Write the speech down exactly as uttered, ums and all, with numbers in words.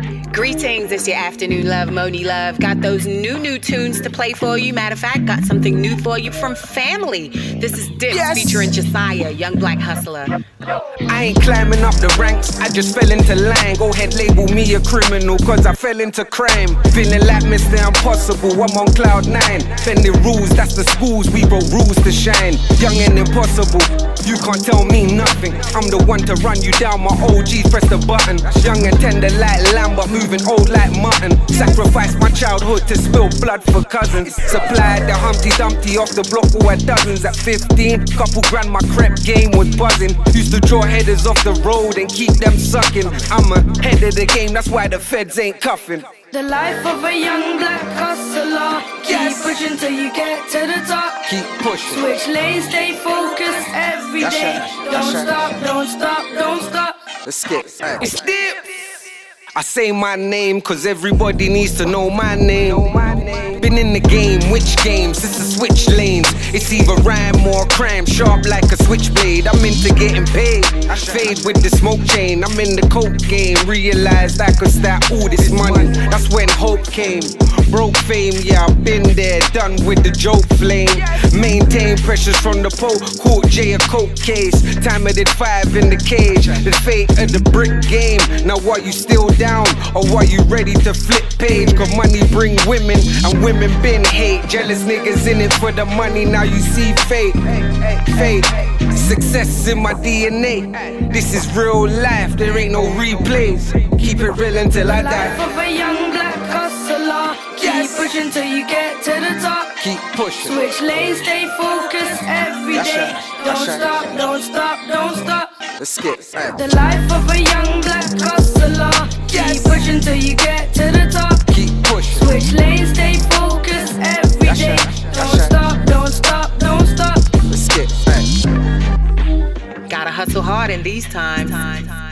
Greetings, it's your afternoon love, Moni Love. Got those new, new tunes to play for you. Matter of fact, got something new for you from Family. This is Dips yes. featuring Josiah, Young Black Hustler. I ain't climbing up the ranks, I just fell into line. Go ahead, label me a criminal, cause I fell into crime. Feeling like Mister Impossible, I'm on cloud nine. Bending rules, that's the schools, we wrote rules to shine. Young and impossible, you can't tell me nothing. I'm the one to run you down, my O Gs press the button. Young and tender like lamb, but moving old like mutton. Sacrificed my childhood to spill blood for cousins. Supplied the Humpty Dumpty off the block, who had dozens. At fifteen, couple grand, my crep game was buzzing. Used to draw headers off the road and keep them sucking. I'm ahead of the game, that's why the feds ain't cuffing. The life of a young black hustler. Keep yes. pushing till you get to the top. Keep pushing. Switch lanes, stay focused every that's day. Right. Don't that's stop, right. don't stop, don't stop. Let's skip. Hey. It's Dip. I say my name cause everybody needs to know my name. Been in the game, which games? It's a switch lanes. It's either rhyme or crime, sharp like a switchblade. I'm into getting paid. I fade with the smoke chain. I'm in the coke game. Realized I could stack all this money. That's when hope came. Broke fame, yeah, I've been there, done with the joke flame. Maintain pressures from the pole, caught Jay a coke case. Time I did five in the cage. The fate of the brick game. Now are you still down, or are you ready to flip page? Cause money bring women, and women been hate. Jealous niggas in it for the money, now you see fate. Fate, success in my D N A. This is real life, there ain't no replays. Keep it real until I die. Life of a young black hustler. Keep yes. pushing till you get to the top. Keep pushing. Switch lanes, stay focused every That's day. right. Don't That's stop, right. don't stop, don't stop. Let's skip. Hey. The life of a young black hustler. Yes. Keep pushing till you get to the top. Keep pushing. Switch lanes, stay focused every That's day. right. Don't That's stop, right. don't stop, don't stop. Let's skip. Hey. Gotta hustle hard in these times.